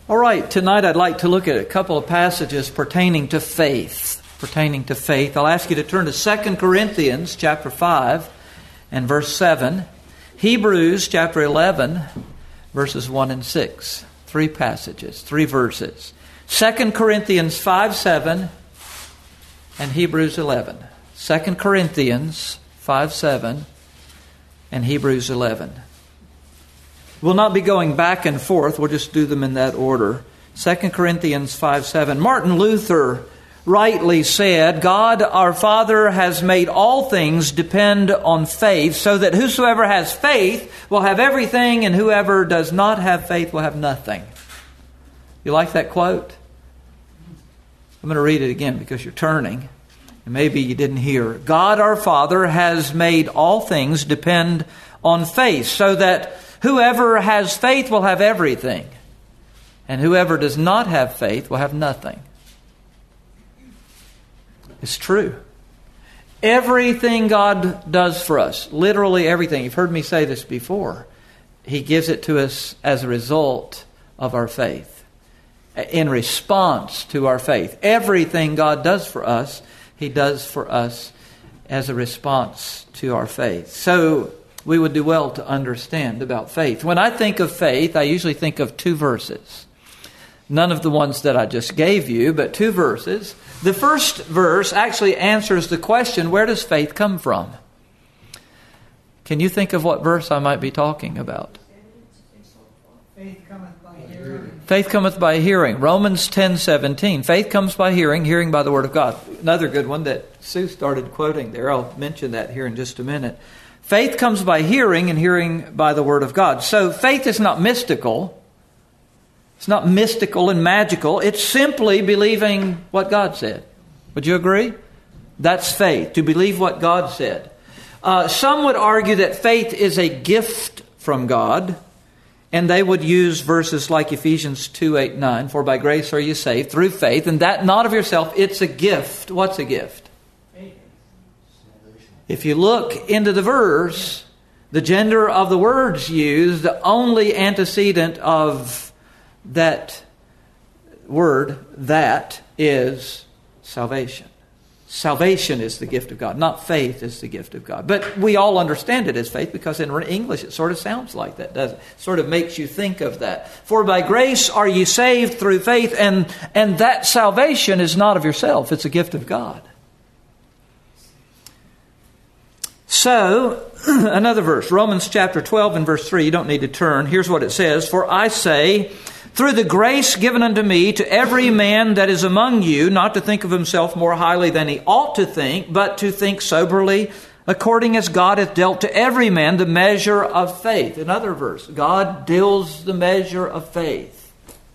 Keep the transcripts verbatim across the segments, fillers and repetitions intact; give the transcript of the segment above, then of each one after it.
All right, tonight I'd like to look at a couple of passages pertaining to faith. Pertaining to faith. I'll ask you to turn to Second Corinthians chapter five and verse seven. Hebrews chapter eleven, verses one and six. Three passages, three verses. Second Corinthians five, seven and Hebrews eleven. Second Corinthians five, seven and Hebrews eleven. We'll not be going back and forth. We'll just do them in that order. Second Corinthians five, seven. Martin Luther rightly said, God our Father has made all things depend on faith, so that whosoever has faith will have everything, and whoever does not have faith will have nothing. You like that quote? I'm going to read it again because you're turning. And maybe you didn't hear. God our Father has made all things depend on faith, so that whoever has faith will have everything, and whoever does not have faith will have nothing. It's true. Everything God does for us, literally everything, you've heard me say this before, He gives it to us as a result of our faith, in response to our faith. Everything God does for us, He does for us as a response to our faith. So we would do well to understand about faith. When I think of faith, I usually think of two verses. None of the ones that I just gave you, but two verses. The first verse actually answers the question, where does faith come from? Can you think of what verse I might be talking about? Faith cometh by hearing. Faith cometh by hearing. Romans ten, seventeen. Faith comes by hearing, hearing by the Word of God. Another good one that Sue started quoting there. I'll mention that here in just a minute. Faith comes by hearing, and hearing by the Word of God. So faith is not mystical. It's not mystical and magical. It's simply believing what God said. Would you agree? That's faith, to believe what God said. Uh, some would argue that faith is a gift from God, and they would use verses like Ephesians two, eight, nine. For by grace are you saved through faith, and that not of yourself. It's a gift. What's a gift? If you look into the verse, the gender of the words used, the only antecedent of that word, that, is salvation. Salvation is the gift of God, not faith is the gift of God. But we all understand it as faith because in English it sort of sounds like that, doesn't it? It sort of makes you think of that. For by grace are you saved through faith, and, and that salvation is not of yourself, it's a gift of God. So, another verse, Romans chapter twelve and verse three, you don't need to turn. Here's what it says, For I say, through the grace given unto me, to every man that is among you, not to think of himself more highly than he ought to think, but to think soberly, according as God hath dealt to every man the measure of faith. Another verse, God deals the measure of faith.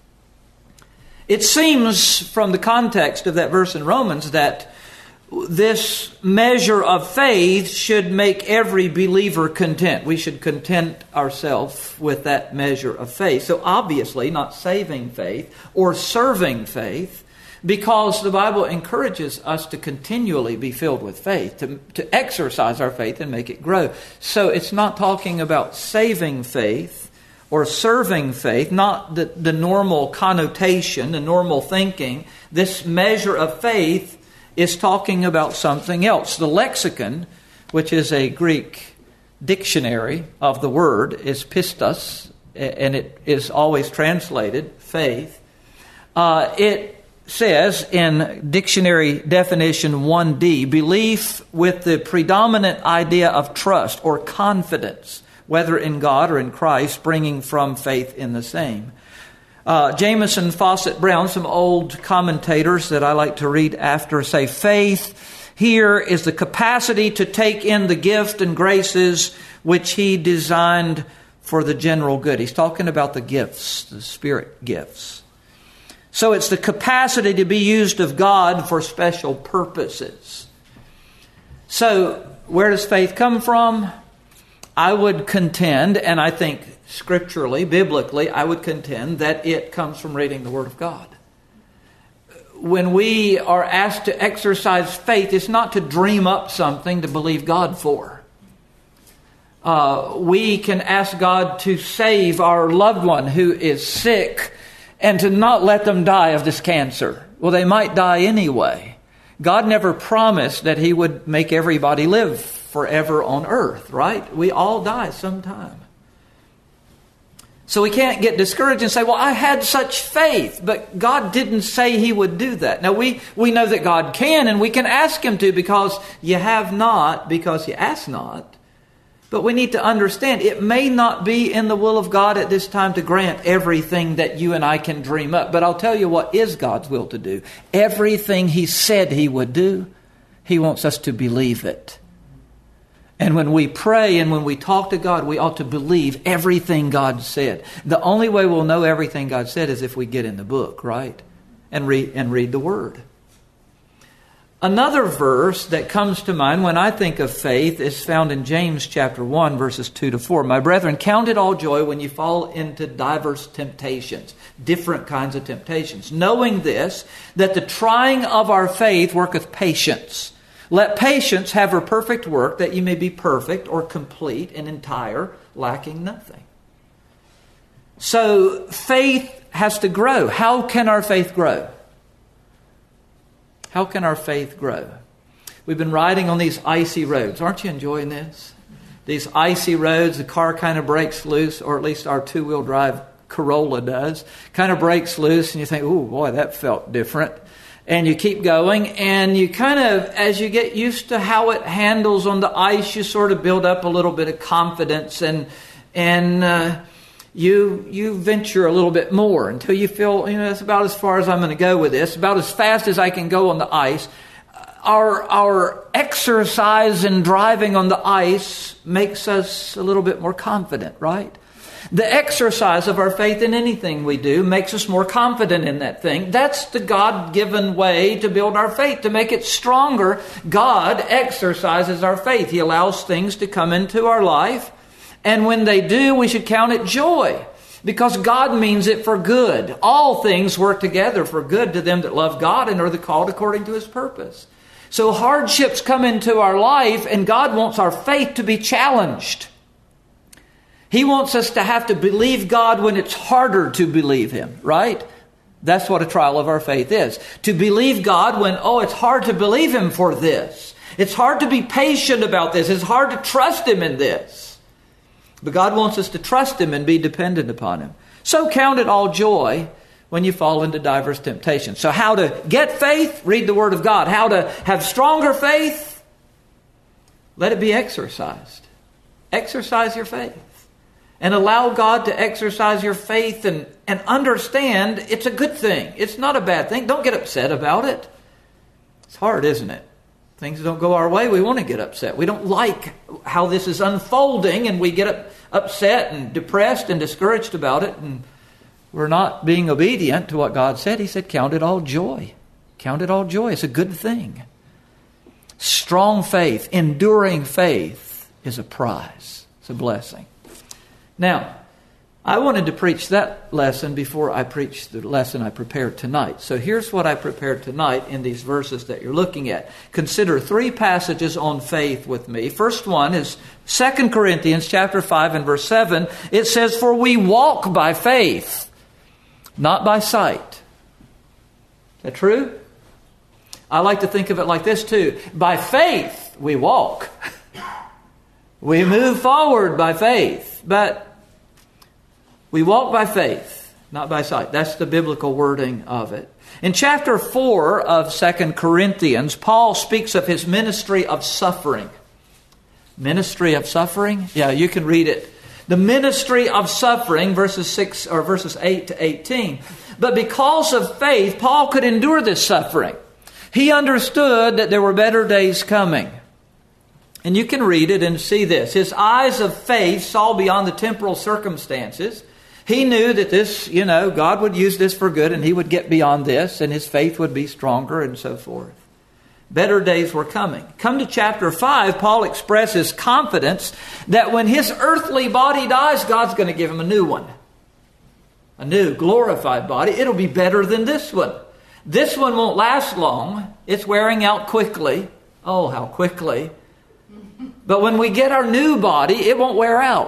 It seems from the context of that verse in Romans that this measure of faith should make every believer content. We should content ourselves with that measure of faith. So obviously not saving faith or serving faith, because the Bible encourages us to continually be filled with faith, to, to exercise our faith and make it grow. So it's not talking about saving faith or serving faith, not the, the normal connotation, the normal thinking. This measure of faith is talking about something else. The lexicon, which is a Greek dictionary of the word, is pistos, and it is always translated faith. Uh, it says in dictionary definition one D, belief with the predominant idea of trust or confidence, whether in God or in Christ, springing from faith in the same. Uh, Jamieson, Fawcett, Brown, some old commentators that I like to read after, say faith here is the capacity to take in the gift and graces which He designed for the general good. He's talking about the gifts, the Spirit gifts. So it's the capacity to be used of God for special purposes. So where does faith come from? I would contend, and I think scripturally, biblically, I would contend that it comes from reading the Word of God. When we are asked to exercise faith, it's not to dream up something to believe God for. Uh, we can ask God to save our loved one who is sick and to not let them die of this cancer. Well, they might die anyway. God never promised that He would make everybody live forever on earth, right? We all die sometime. So we can't get discouraged and say, well, I had such faith, but God didn't say He would do that. Now, we, we know that God can, and we can ask Him to, because you have not, because you ask not. But we need to understand, it may not be in the will of God at this time to grant everything that you and I can dream up. But I'll tell you what is God's will to do. Everything He said He would do, He wants us to believe it. And when we pray and when we talk to God, we ought to believe everything God said. The only way we'll know everything God said is if we get in the book, right? And read, and read the Word. Another verse that comes to mind when I think of faith is found in James chapter one, verses two to four. My brethren, count it all joy when you fall into diverse temptations, different kinds of temptations, knowing this, that the trying of our faith worketh patience. Let patience have her perfect work, that you may be perfect or complete and entire, lacking nothing. So faith has to grow. How can our faith grow? How can our faith grow? We've been riding on these icy roads. Aren't you enjoying this? These icy roads, the car kind of breaks loose, or at least our two-wheel drive Corolla does, kind of breaks loose, and you think, oh boy, that felt different. And you keep going, and you kind of, as you get used to how it handles on the ice, you sort of build up a little bit of confidence, and and uh, you you venture a little bit more until you feel, you know, it's about as far as I'm going to go with this, about as fast as I can go on the ice. Our our exercise in driving on the ice makes us a little bit more confident, right? The exercise of our faith in anything we do makes us more confident in that thing. That's the God-given way to build our faith, to make it stronger. God exercises our faith. He allows things to come into our life. And when they do, we should count it joy, because God means it for good. All things work together for good to them that love God and are the called according to His purpose. So hardships come into our life, and God wants our faith to be challenged. He wants us to have to believe God when it's harder to believe Him, right? That's what a trial of our faith is. To believe God when, oh, it's hard to believe Him for this. It's hard to be patient about this. It's hard to trust Him in this. But God wants us to trust Him and be dependent upon Him. So count it all joy when you fall into diverse temptations. So how to get faith? Read the Word of God. How to have stronger faith? Let it be exercised. Exercise your faith. And allow God to exercise your faith, and, and understand it's a good thing. It's not a bad thing. Don't get upset about it. It's hard, isn't it? Things don't go our way, we want to get upset. We don't like how this is unfolding, and we get up, upset and depressed and discouraged about it, and we're not being obedient to what God said. He said, count it all joy. Count it all joy. It's a good thing. Strong faith, enduring faith is a prize. It's a blessing. Now, I wanted to preach that lesson before I preached the lesson I prepared tonight. So here's what I prepared tonight in these verses that you're looking at. Consider three passages on faith with me. First one is Second Corinthians chapter five and verse seven. It says, for we walk by faith, not by sight. Is that true? I like to think of it like this too. By faith, we walk. We move forward by faith, but we walk by faith, not by sight. That's the biblical wording of it. In chapter four of Second Corinthians, Paul speaks of his ministry of suffering. Ministry of suffering? Yeah, you can read it. The ministry of suffering, verses six or verses eight to eighteen. But because of faith, Paul could endure this suffering. He understood that there were better days coming. And you can read it and see this. His eyes of faith saw beyond the temporal circumstances. He knew that this, you know, God would use this for good, and he would get beyond this, and his faith would be stronger and so forth. Better days were coming. Come to chapter five, Paul expresses confidence that when his earthly body dies, God's going to give him a new one. A new glorified body. It'll be better than this one. This one won't last long. It's wearing out quickly. Oh, how quickly. But when we get our new body, it won't wear out.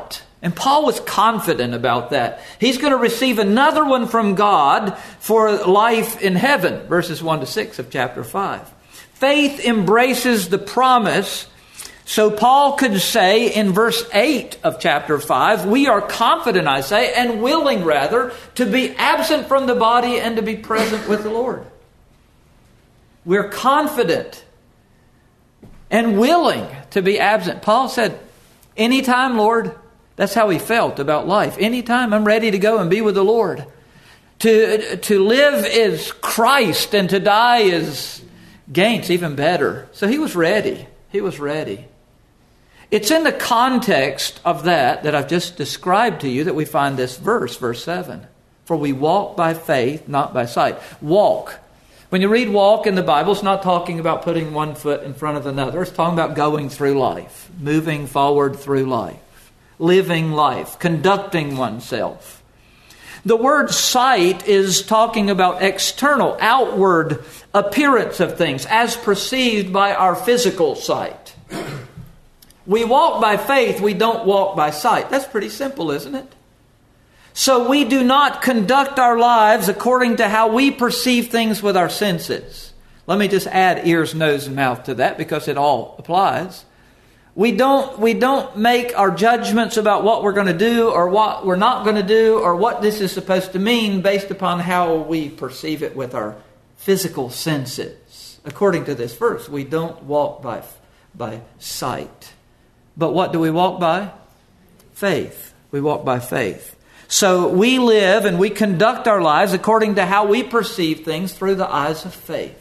And Paul was confident about that. He's going to receive another one from God for life in heaven. Verses one to six of chapter five. Faith embraces the promise. So Paul could say in verse eight of chapter five, we are confident, I say, and willing rather, to be absent from the body and to be present with the Lord. We're confident and willing to be absent. Paul said, anytime, Lord. That's how he felt about life. Anytime, I'm ready to go and be with the Lord. To, to live is Christ, and to die is gain. It's even better. So he was ready. He was ready. It's in the context of that that I've just described to you that we find this verse, verse seven. For we walk by faith, not by sight. Walk. When you read walk in the Bible, it's not talking about putting one foot in front of another. It's talking about going through life, moving forward through life. Living life, conducting oneself. The word sight is talking about external, outward appearance of things as perceived by our physical sight. We walk by faith, we don't walk by sight. That's pretty simple, isn't it? So we do not conduct our lives according to how we perceive things with our senses. Let me just add ears, nose, and mouth to that because it all applies. We don't, we don't make our judgments about what we're going to do or what we're not going to do or what this is supposed to mean based upon how we perceive it with our physical senses. According to this verse, we don't walk by, by sight. But what do we walk by? Faith. We walk by faith. So we live and we conduct our lives according to how we perceive things through the eyes of faith.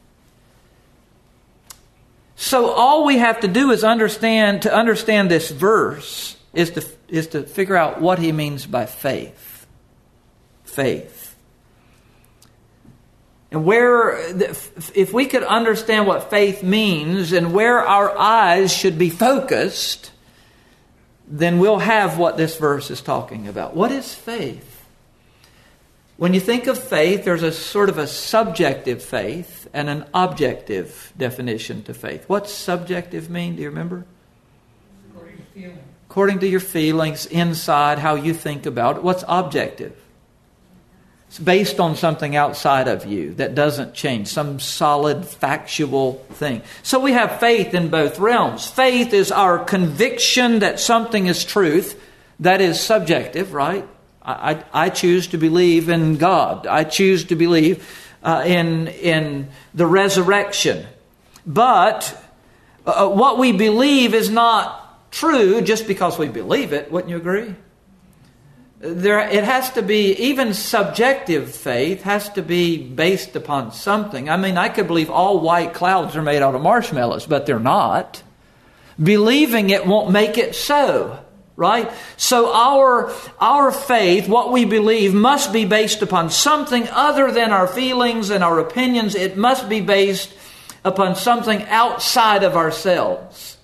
So all we have to do is understand, to understand this verse, is to, is to figure out what he means by faith. Faith. And where, if we could understand what faith means and where our eyes should be focused, then we'll have what this verse is talking about. What is faith? When you think of faith, there's a sort of a subjective faith and an objective definition to faith. What's subjective mean? Do you remember? According to feeling. According to your feelings, inside, how you think about it. What's objective? It's based on something outside of you that doesn't change, some solid, factual thing. So we have faith in both realms. Faith is our conviction that something is truth. That is subjective, right? I, I choose to believe in God. I choose to believe uh, in, in the resurrection. But uh, what we believe is not true just because we believe it. Wouldn't you agree? There, it has to be, even subjective faith has to be based upon something. I mean, I could believe all white clouds are made out of marshmallows, but they're not. Believing it won't make it so. Right? So our, our faith, what we believe, must be based upon something other than our feelings and our opinions. It must be based upon something outside of ourselves.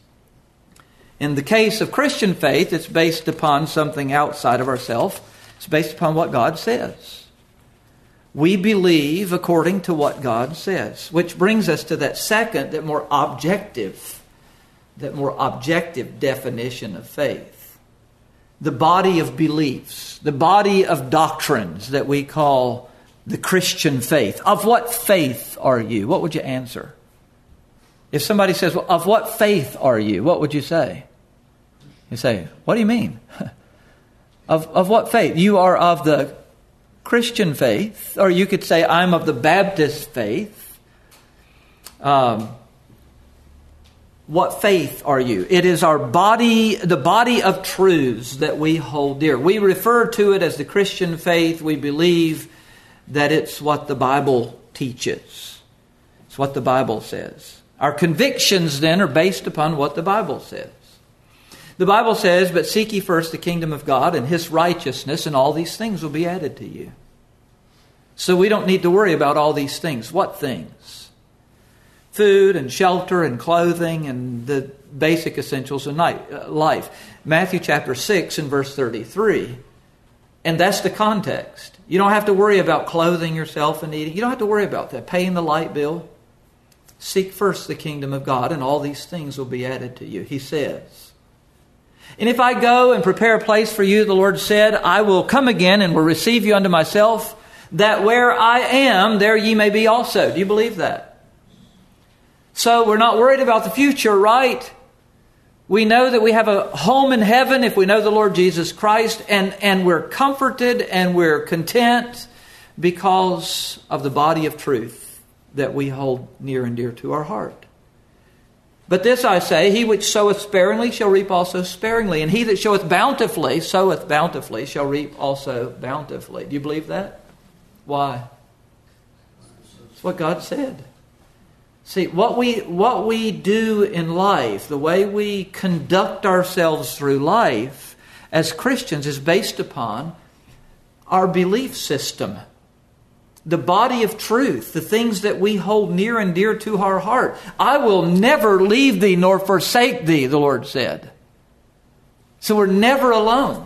In the case of Christian faith, it's based upon something outside of ourselves. It's based upon what God says. We believe according to what God says, which brings us to that second, that more objective, that more objective definition of faith. The body of beliefs, the body of doctrines that we call the Christian faith. Of what faith are you? What would you answer? If somebody says, well, of what faith are you? What would you say? You say, what do you mean? of, of what faith? You are of the Christian faith. Or you could say, I'm of the Baptist faith. Um... What faith are you? It is our body, the body of truths that we hold dear. We refer to it as the Christian faith. We believe that it's what the Bible teaches. It's what the Bible says. Our convictions then are based upon what the Bible says. The Bible says, but seek ye first the kingdom of God and His righteousness, and all these things will be added to you. So we don't need to worry about all these things. What things? Food and shelter and clothing and the basic essentials of life. Matthew chapter six and verse thirty-three. And that's the context. You don't have to worry about clothing yourself and eating. You don't have to worry about that. Paying the light bill. Seek first the kingdom of God and all these things will be added to you, He says. And if I go and prepare a place for you, the Lord said, I will come again and will receive you unto myself, that where I am, there ye may be also. Do you believe that? So we're not worried about the future, right? We know that we have a home in heaven if we know the Lord Jesus Christ, and, and we're comforted and we're content because of the body of truth that we hold near and dear to our heart. But this I say, he which soweth sparingly shall reap also sparingly, and he that soweth bountifully, soweth bountifully, shall reap also bountifully. Do you believe that? Why? It's what God said. See, what we what we do in life, the way we conduct ourselves through life as Christians is based upon our belief system. The body of truth, the things that we hold near and dear to our heart. I will never leave thee nor forsake thee, the Lord said. So we're never alone.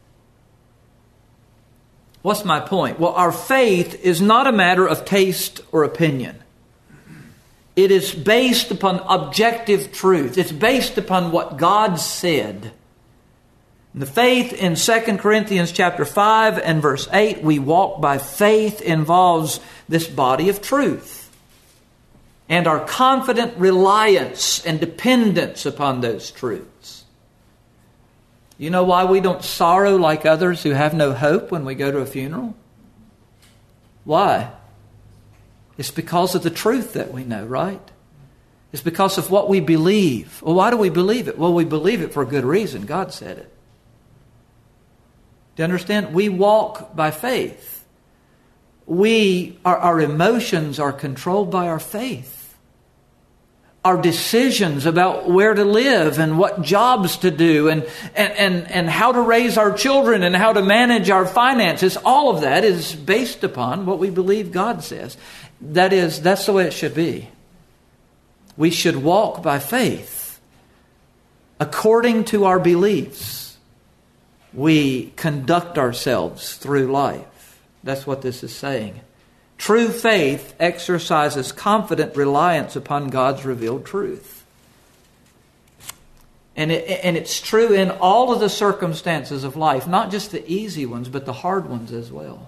What's my point? Well, our faith is not a matter of taste or opinion. It is based upon objective truth. It's based upon what God said. The faith in Second Corinthians chapter five and verse eight, we walk by faith, involves this body of truth and our confident reliance and dependence upon those truths. You know why we don't sorrow like others who have no hope when we go to a funeral? Why? It's because of the truth that we know, right? It's because of what we believe. Well, why do we believe it? Well, we believe it for a good reason. God said it. Do you understand? We walk by faith. We, our, our emotions are controlled by our faith. Our decisions about where to live and what jobs to do and, and, and, and how to raise our children and how to manage our finances, all of that is based upon what we believe God says. That is, that's the way it should be. We should walk by faith according to our beliefs. We conduct ourselves through life. That's what this is saying. True faith exercises confident reliance upon God's revealed truth. And, it, and it's true in all of the circumstances of life, not just the easy ones, but the hard ones as well.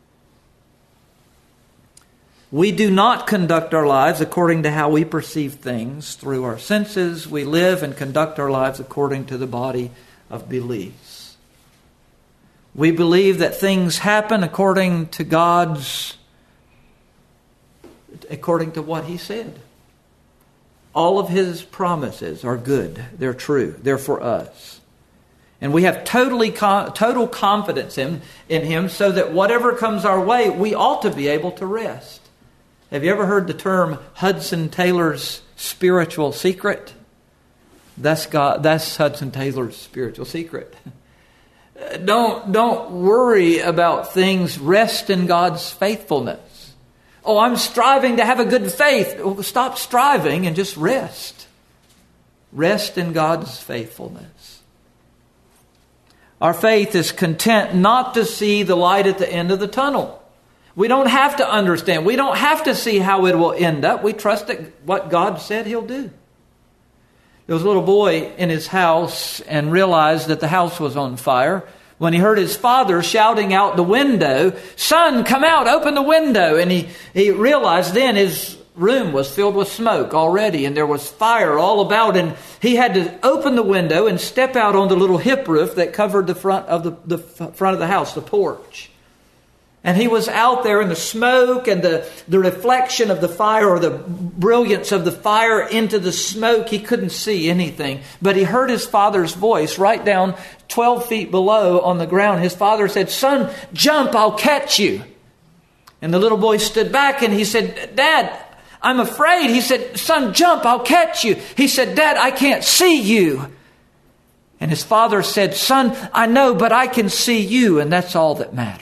We do not conduct our lives according to how we perceive things through our senses. We live and conduct our lives according to the body of beliefs. We believe that things happen according to God's, according to what He said. All of His promises are good. They're true. They're for us. And we have totally total confidence in, in Him so that whatever comes our way, we ought to be able to rest. Have you ever heard the term Hudson Taylor's spiritual secret? That's God. That's Hudson Taylor's spiritual secret. Don't, don't worry about things. Rest in God's faithfulness. Oh, I'm striving to have a good faith. Well, stop striving and just rest. Rest in God's faithfulness. Our faith is content not to see the light at the end of the tunnel. We don't have to understand. We don't have to see how it will end up. We trust that what God said He'll do. There was a little boy in his house and realized that the house was on fire when he heard his father shouting out the window, "Son, come out, open the window." And he, he realized then his room was filled with smoke already and there was fire all about. And he had to open the window and step out on the little hip roof that covered the front of the, the front of the house, the porch. And he was out there in the smoke and the, the reflection of the fire or the brilliance of the fire into the smoke. He couldn't see anything. But he heard his father's voice right down twelve feet below on the ground. His father said, "Son, jump, I'll catch you." And the little boy stood back and he said, "Dad, I'm afraid." He said, "Son, jump, I'll catch you." He said, "Dad, I can't see you." And his father said, "Son, I know, but I can see you, and that's all that matters."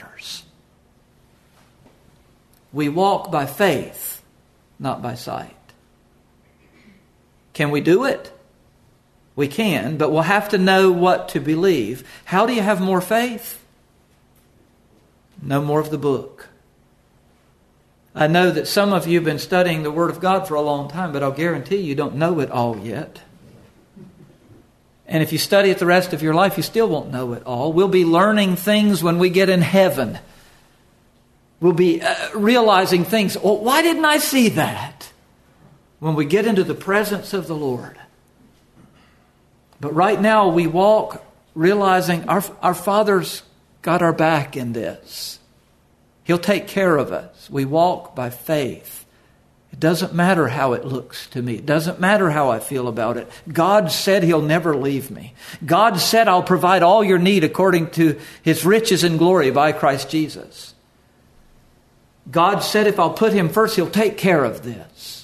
We walk by faith, not by sight. Can we do it? We can, but we'll have to know what to believe. How do you have more faith? No more of the book. I know that some of you have been studying the Word of God for a long time, but I'll guarantee you don't know it all yet. And if you study it the rest of your life, you still won't know it all. We'll be learning things when we get in heaven. We'll be uh, realizing things. Well, why didn't I see that? When we get into the presence of the Lord. But right now we walk realizing our, our Father's got our back in this. He'll take care of us. We walk by faith. It doesn't matter how it looks to me. It doesn't matter how I feel about it. God said He'll never leave me. God said I'll provide all your need according to His riches and glory by Christ Jesus. God said if I'll put Him first, He'll take care of this.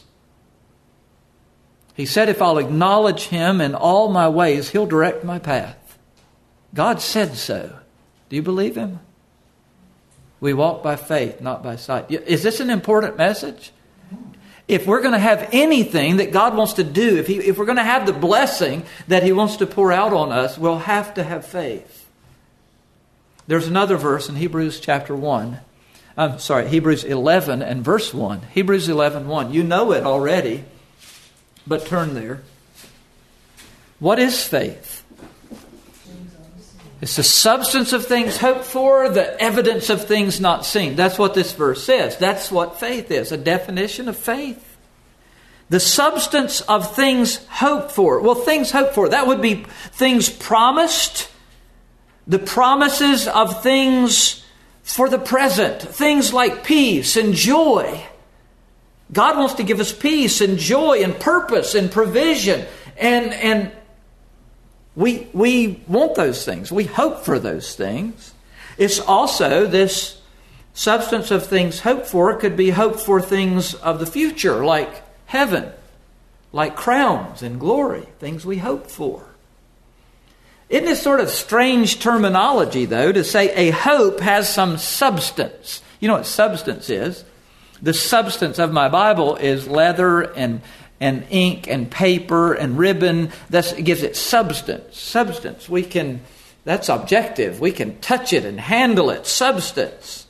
He said if I'll acknowledge Him in all my ways, He'll direct my path. God said so. Do you believe Him? We walk by faith, not by sight. Is this an important message? If we're going to have anything that God wants to do, if, he, if we're going to have the blessing that He wants to pour out on us, we'll have to have faith. There's another verse in Hebrews chapter one. I'm sorry, Hebrews eleven and verse one. Hebrews eleven one. You know it already. But turn there. What is faith? It's the substance of things hoped for, the evidence of things not seen. That's what this verse says. That's what faith is, a definition of faith. The substance of things hoped for. Well, things hoped for, that would be things promised, the promises of things for the present, things like peace and joy. God wants to give us peace and joy and purpose and provision. And, and we, we want those things. We hope for those things. It's also this substance of things hoped for could be hoped for things of the future, like heaven, like crowns and glory, things we hope for. Isn't this sort of strange terminology, though, to say a hope has some substance? You know what substance is? The substance of my Bible is leather and and ink and paper and ribbon. That's, it gives it substance. Substance. We can, that's objective. We can touch it and handle it. Substance.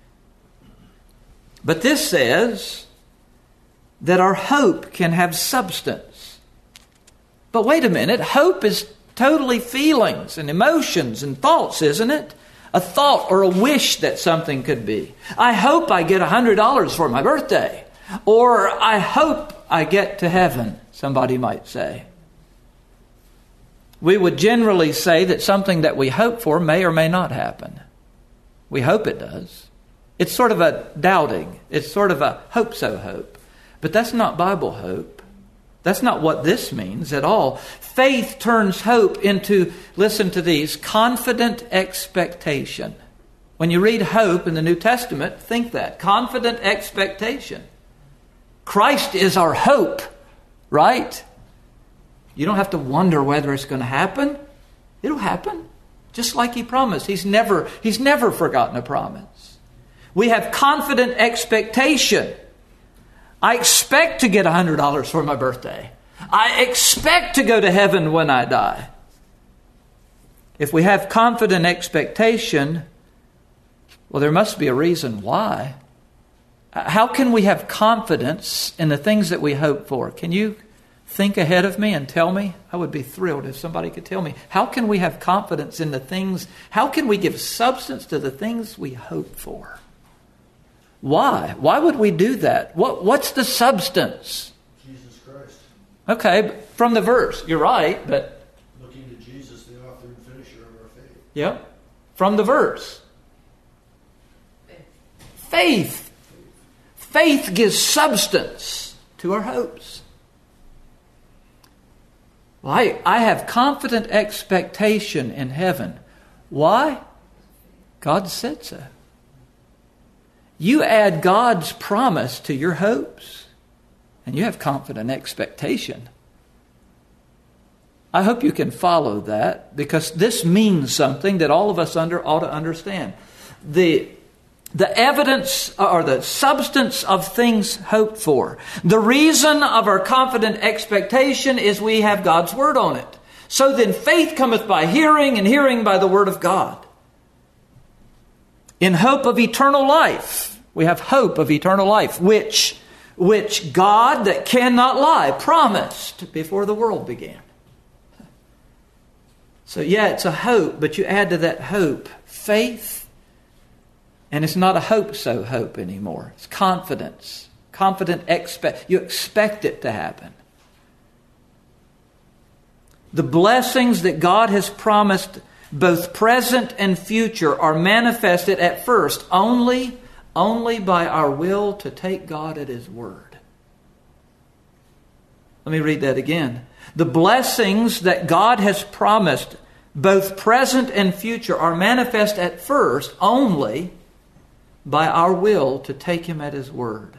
But this says that our hope can have substance. But wait a minute. Hope is totally feelings and emotions and thoughts, isn't it? A thought or a wish that something could be. I hope I get one hundred dollars for my birthday. Or I hope I get to heaven, somebody might say. We would generally say that something that we hope for may or may not happen. We hope it does. It's sort of a doubting. It's sort of a hope so hope. But that's not Bible hope. That's not what this means at all. Faith turns hope into, listen to these, confident expectation. When you read hope in the New Testament, think that. Confident expectation. Christ is our hope, right? You don't have to wonder whether it's going to happen. It'll happen. Just like He promised. He's never, He's never forgotten a promise. We have confident expectation. I expect to get one hundred dollars for my birthday. I expect to go to heaven when I die. If we have confident expectation, well, there must be a reason why. How can we have confidence in the things that we hope for? Can you think ahead of me and tell me? I would be thrilled if somebody could tell me. How can we have confidence in the things? How can we give substance to the things we hope for? Why? Why would we do that? What, what's the substance? Jesus Christ. Okay, from the verse. You're right, but... Looking to Jesus, the author and finisher of our faith. Yeah, from the verse. Faith. Faith gives substance to our hopes. Well, I, I have confident expectation in heaven. Why? God said so. You add God's promise to your hopes, and you have confident expectation. I hope you can follow that, because this means something that all of us under ought to understand. The, the evidence or the substance of things hoped for. The reason of our confident expectation is we have God's word on it. So then faith cometh by hearing, and hearing by the word of God. In hope of eternal life. We have hope of eternal life, which, which God that cannot lie promised before the world began. So yeah, it's a hope, but you add to that hope faith, and it's not a hope so hope anymore. It's confidence. Confident expect. You expect it to happen. The blessings that God has promised, both present and future, are manifested at first only, only by our will to take God at His word. Let me read that again. The blessings that God has promised, both present and future, are manifest at first only by our will to take Him at His word.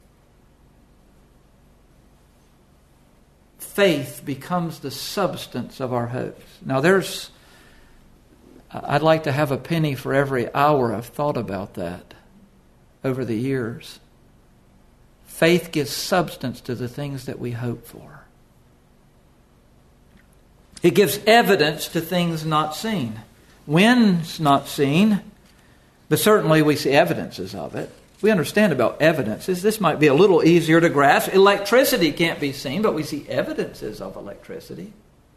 Faith becomes the substance of our hopes. Now there's, I'd like to have a penny for every hour I've thought about that over the years. Faith gives substance to the things that we hope for. It gives evidence to things not seen. When's not seen, but certainly we see evidences of it. We understand about evidences. This might be a little easier to grasp. Electricity can't be seen, but we see evidences of electricity.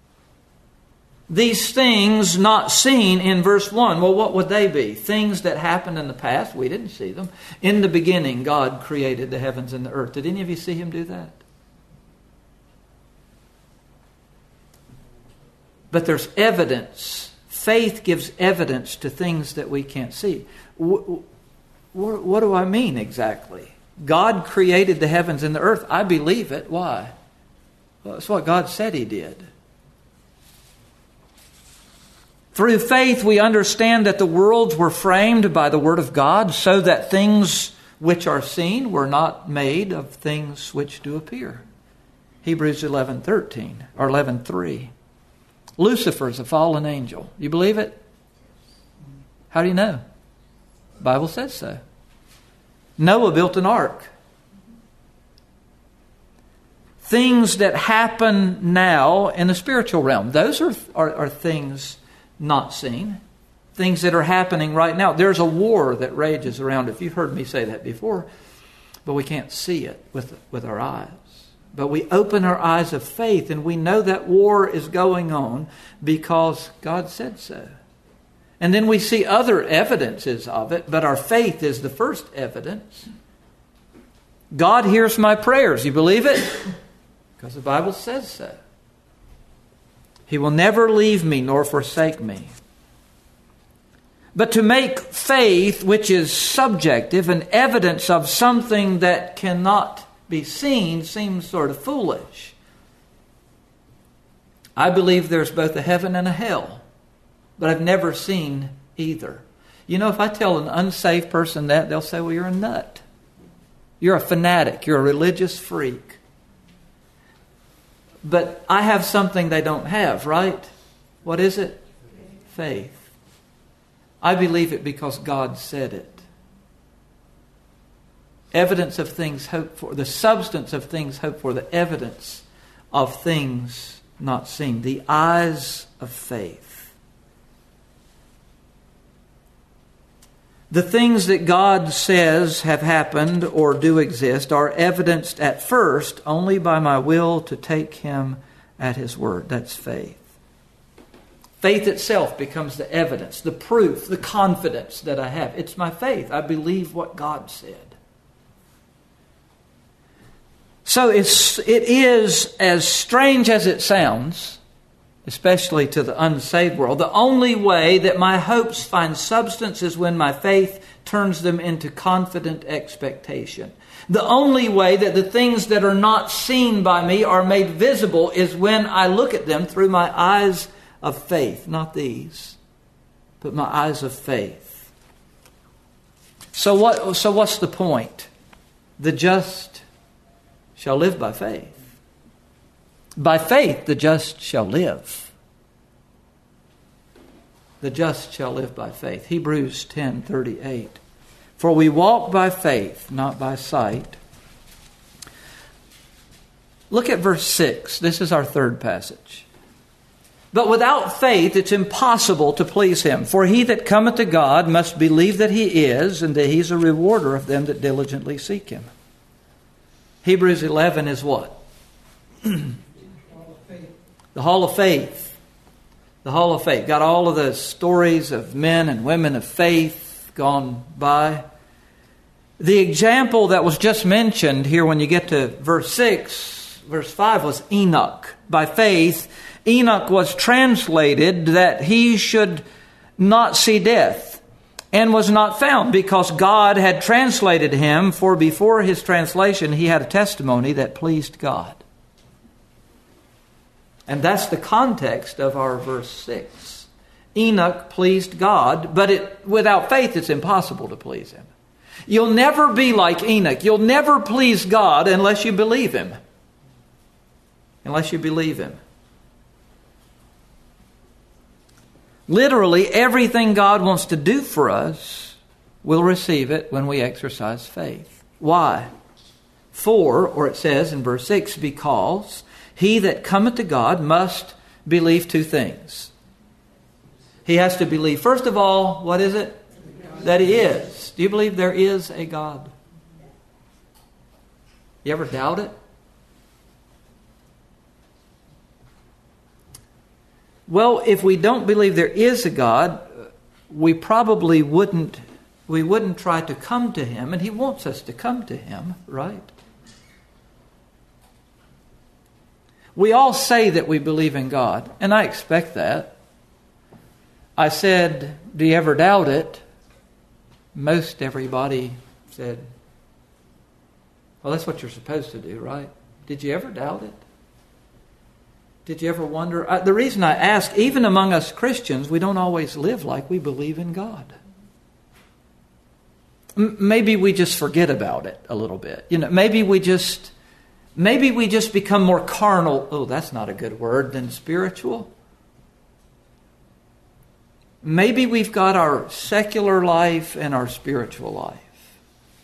These things not seen in verse one, well, what would they be? Things that happened in the past, we didn't see them. In the beginning, God created the heavens and the earth. Did any of you see Him do that? But there's evidence. Faith gives evidence to things that we can't see. What, what do I mean exactly? God created the heavens and the earth. I believe it. Why? Well, it's what God said He did. Through faith, we understand that the worlds were framed by the Word of God, so that things which are seen were not made of things which do appear. Hebrews eleven thirteen or eleven three. Lucifer is a fallen angel. You believe it? How do you know? The Bible says so. Noah built an ark. Things that happen now in the spiritual realm, those are, are, are things not seen. Things that are happening right now. There's a war that rages around. If you've heard me say that before, but we can't see it with, with our eyes. But we open our eyes of faith and we know that war is going on because God said so. And then we see other evidences of it, but our faith is the first evidence. God hears my prayers. You believe it? Because the Bible says so. He will never leave me nor forsake me. But to make faith, which is subjective, an evidence of something that cannot be seen, seems sort of foolish. I believe there's both a heaven and a hell, but I've never seen either. You know, if I tell an unsaved person that, they'll say, well, you're a nut. You're a fanatic. You're a religious freak. But I have something they don't have, right? What is it? Faith. I believe it because God said it. Evidence of things hoped for. The substance of things hoped for. The evidence of things not seen. The eyes of faith. The things that God says have happened or do exist are evidenced at first only by my will to take Him at His word. That's faith. Faith itself becomes the evidence, the proof, the confidence that I have. It's my faith. I believe what God said. So it's, it is, as strange as it sounds, especially to the unsaved world, the only way that my hopes find substance is when my faith turns them into confident expectation. The only way that the things that are not seen by me are made visible is when I look at them through my eyes of faith. Not these, but my eyes of faith. So what? So what's the point? The just shall live by faith. By faith, the just shall live. The just shall live by faith. Hebrews ten thirty-eight. For we walk by faith, not by sight. Look at verse six. This is our third passage. But without faith, it's impossible to please Him. For he that cometh to God must believe that He is, and that He is a rewarder of them that diligently seek Him. Hebrews eleven is what? The hall of faith. The Hall of Faith. Got all of the stories of men and women of faith gone by. The example that was just mentioned here when you get to verse six, verse five, was Enoch. By faith, Enoch was translated that he should not see death, and was not found, because God had translated him, for before his translation he had a testimony that pleased God. And that's the context of our verse six. Enoch pleased God, but it, without faith it's impossible to please Him. You'll never be like Enoch. You'll never please God unless you believe Him. Unless you believe Him. Literally, everything God wants to do for us, we'll receive it when we exercise faith. Why? For, or it says in verse six, because he that cometh to God must believe two things. He has to believe, first of all, what is it? That He is. Do you believe there is a God? You ever doubt it? Well, if we don't believe there is a God, we probably wouldn't we wouldn't try to come to Him, and He wants us to come to Him, right? We all say that we believe in God, and I expect that. I said, do you ever doubt it? Most everybody said, well, that's what you're supposed to do, right? Did you ever doubt it? Did you ever wonder? I, the reason I ask, even among us Christians, we don't always live like we believe in God. M- maybe we just forget about it a little bit. You know, maybe we just... Maybe we just become more carnal, oh, that's not a good word, than spiritual. Maybe we've got our secular life and our spiritual life.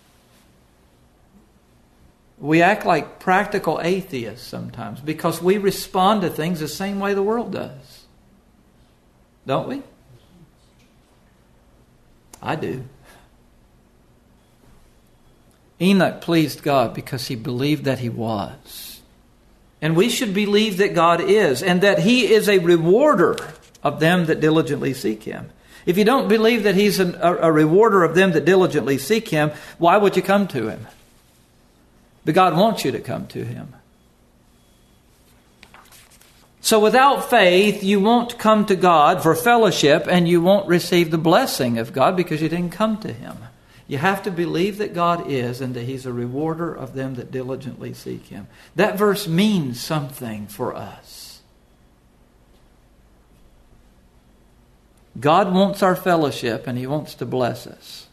We act like practical atheists sometimes because we respond to things the same way the world does. Don't we? I do. Enoch pleased God because he believed that He was. And we should believe that God is, and that He is a rewarder of them that diligently seek Him. If you don't believe that He's an, a, a rewarder of them that diligently seek Him, why would you come to Him? But God wants you to come to Him. So without faith, you won't come to God for fellowship, and you won't receive the blessing of God because you didn't come to Him. You have to believe that God is and that He's a rewarder of them that diligently seek Him. That verse means something for us. God wants our fellowship and He wants to bless us.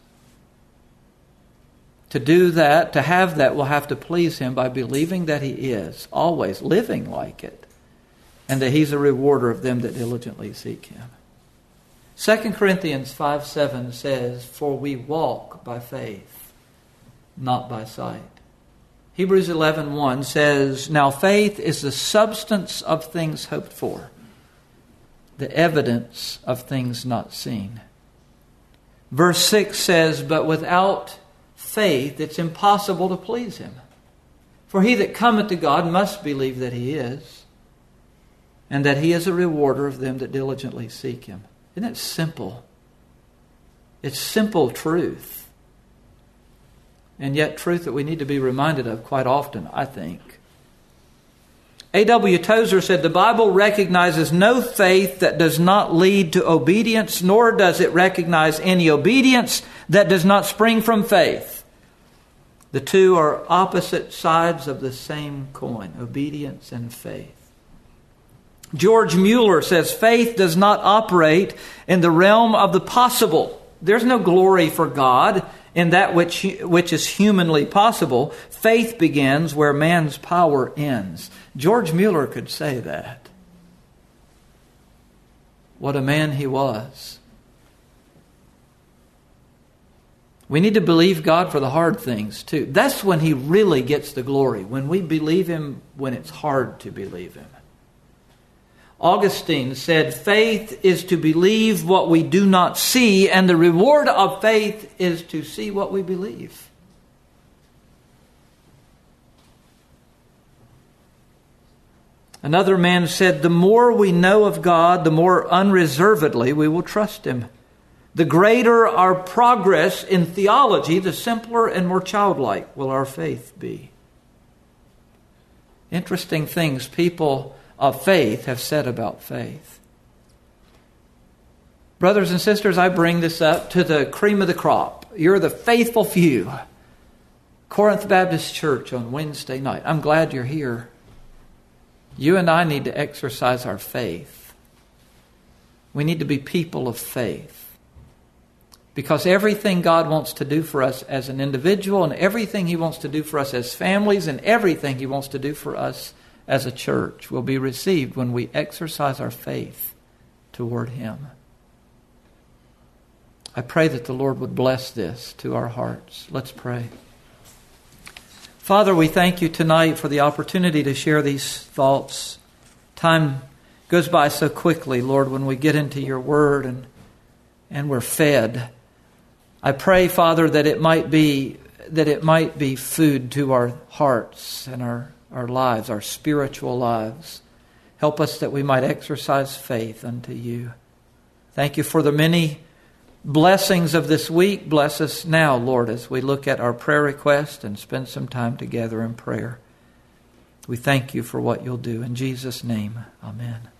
To do that, to have that, we'll have to please Him by believing that He is, always living like it, and that He's a rewarder of them that diligently seek Him. Second Corinthians five seven says, for we walk by faith, not by sight. Hebrews eleven one says, now faith is the substance of things hoped for, the evidence of things not seen. Verse six says, but without faith it's impossible to please Him. For he that cometh to God must believe that He is, and that He is a rewarder of them that diligently seek Him. Isn't it simple? It's simple truth. And yet truth that we need to be reminded of quite often, I think. A W Tozer said, the Bible recognizes no faith that does not lead to obedience, nor does it recognize any obedience that does not spring from faith. The two are opposite sides of the same coin, obedience and faith. George Mueller says faith does not operate in the realm of the possible. There's no glory for God in that which, which is humanly possible. Faith begins where man's power ends. George Mueller could say that. What a man he was. We need to believe God for the hard things too. That's when He really gets the glory, when we believe Him when it's hard to believe Him. Augustine said, faith is to believe what we do not see, and the reward of faith is to see what we believe. Another man said, the more we know of God, the more unreservedly we will trust Him. The greater our progress in theology, the simpler and more childlike will our faith be. Interesting things people of faith have said about faith. Brothers and sisters, I bring this up to the cream of the crop. You're the faithful few. Corinth Baptist Church on Wednesday night. I'm glad you're here. You and I need to exercise our faith. We need to be people of faith. Because everything God wants to do for us as an individual, and everything He wants to do for us as families, and everything He wants to do for us as a church will be received when we exercise our faith toward Him. I pray that the Lord would bless this to our hearts. Let's pray. Father, we thank You tonight for the opportunity to share these thoughts. Time goes by so quickly, Lord, when we get into Your Word and, and we're fed. I pray, Father, that it might be that it might be food to our hearts and our, our lives, our spiritual lives. Help us that we might exercise faith unto You. Thank You for the many blessings of this week. Bless us now, Lord, as we look at our prayer request and spend some time together in prayer. We thank You for what You'll do. In Jesus' name, amen.